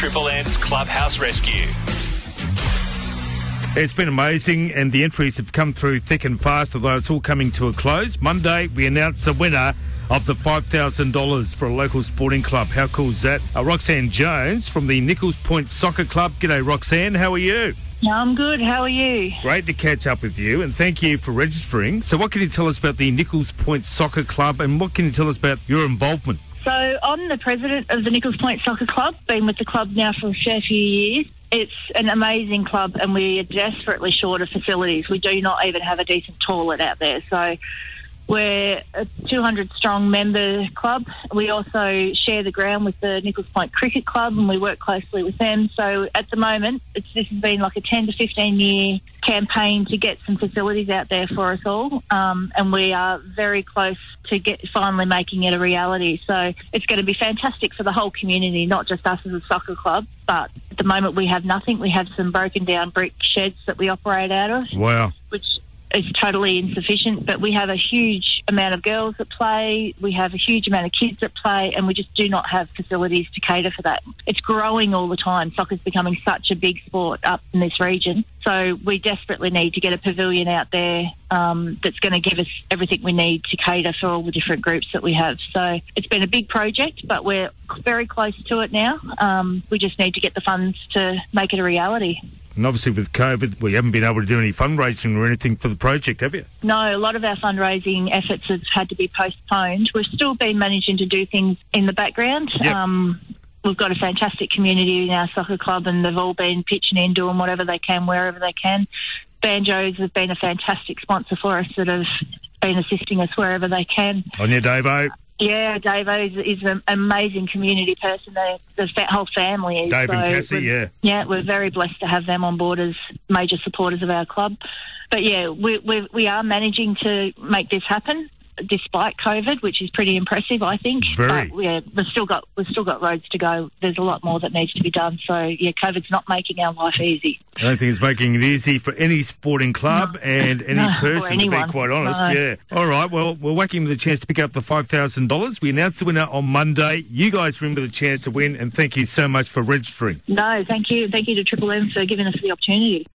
Triple M's Clubhouse Rescue. It's been amazing, and the entries have come through thick and fast, although it's all coming to a close. Monday, we announced the winner of the $5,000 for a local sporting club. How cool is that? Roxanne Jones from the Nichols Point Soccer Club. G'day, Roxanne. How are you? I'm good. How are you? Great to catch up with you, and thank you for registering. So what can you tell us about the Nichols Point Soccer Club, and what can you tell us about your involvement? So I'm the president of the Nichols Point Soccer Club, been with the club now for a fair few years. It's an amazing club, and we are desperately short of facilities. We do not even have a decent toilet out there. So we're a 200-strong member club. We also share the ground with the Nichols Point Cricket Club, and we work closely with them. So at the moment, this has been like a 10 to 15-year campaign to get some facilities out there for us all, and we are very close to finally making it a reality. So it's going to be fantastic for the whole community, not just us as a soccer club, but at the moment we have nothing. We have some broken down brick sheds that we operate out of. Wow. Which is totally insufficient, but we have a huge amount of girls that play, we have a huge amount of kids that play, and we just do not have facilities to cater for that. It's growing all the time. Soccer's becoming such a big sport up in this region, so we desperately need to get a pavilion out there that's going to give us everything we need to cater for all the different groups that we have. So it's been a big project, but we're very close to it now. We just need to get the funds to make it a reality. And obviously with COVID, we haven't been able to do any fundraising or anything for the project, have you? No, a lot of our fundraising efforts have had to be postponed. We've still been managing to do things in the background. Yep. We've got a fantastic community in our soccer club, and they've all been pitching in, doing whatever they can, wherever they can. Banjos have been a fantastic sponsor for us that have been assisting us wherever they can. On your Davo? Yeah, Dave is an amazing community person. The whole family is. Dave and Cassie, yeah. Yeah, we're very blessed to have them on board as major supporters of our club. But yeah, we are managing to make this happen despite COVID, which is pretty impressive, I think. Very. But yeah, we've still got roads to go. There's a lot more that needs to be done. So yeah, COVID's not making our life easy. I don't think it's making it easy for any sporting club and any person, to be quite honest. No. Yeah. All right, well, we're whacking with the chance to pick up the $5,000. We announced the winner on Monday. You guys remember the chance to win, and thank you so much for registering. No, thank you. Thank you to Triple M for giving us the opportunity.